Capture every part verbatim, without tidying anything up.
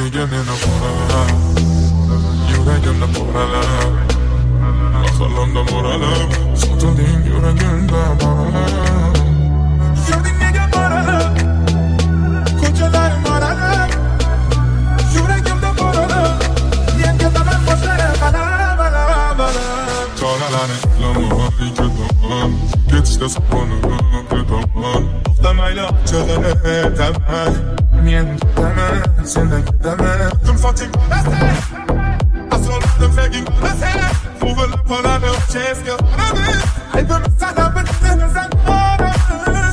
nega meni qoralab, yuragimni qoralab, mahallamda mo'ralab, sotilding yuragimda boralab. Yurding nega boralab, ko'chalar moralab, yuragimda boralab, men ketaman boshlarga qarab, qarab, qarab. Choralani lamay ketaman, ketishda sog'inib ketaman. To'xtamayli chegaraman, men ketaman, sendan ketaman. Kim soching bo'lasa, asrorlarim faging bo'lasa, qo'vilib qoladi chesga qaraman. Aybim sana bir sen qoraman.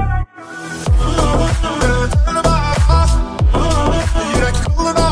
Yurak qildi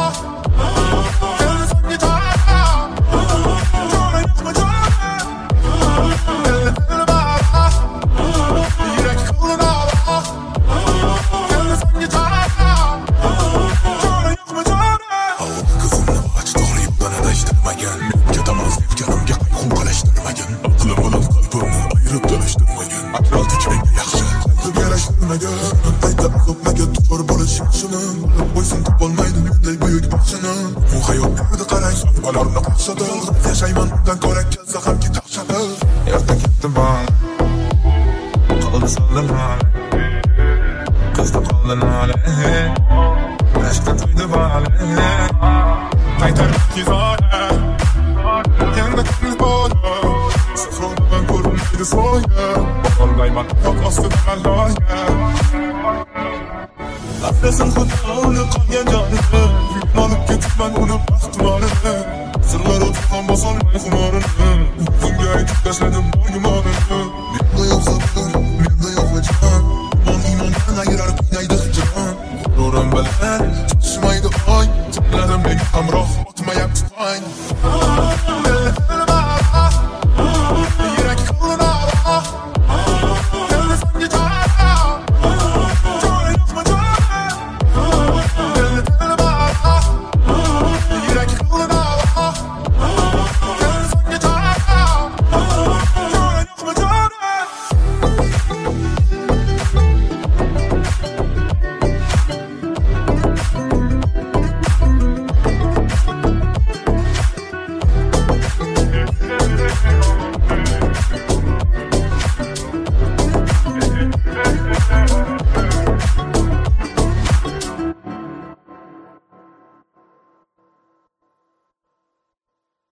Yashaymandan ko'ra kelsa ham ketaqshadi. Erta ketdim bal, qoldi soldim hal, qizda qoldi nali, rashkda to'ydi bal. Qaytarib kizora, yana kimni bo'da, safrodan ko'rinmaydi so'ya, boqolmayman yo'q ostida qalloya. Nafrasim xudoni qolgan jonimni, olib ketibman uni baxtimorini. Sırlar oturan basolmay xumorini, o'zimga aytib tashladim bor gumonimni. Menda yo'q sabr, menda yo'q vijdan, mon imondan ayirar qiynaydi hijron. G'ururim bilan cho'chmaydi oy, tanladim men hamroh.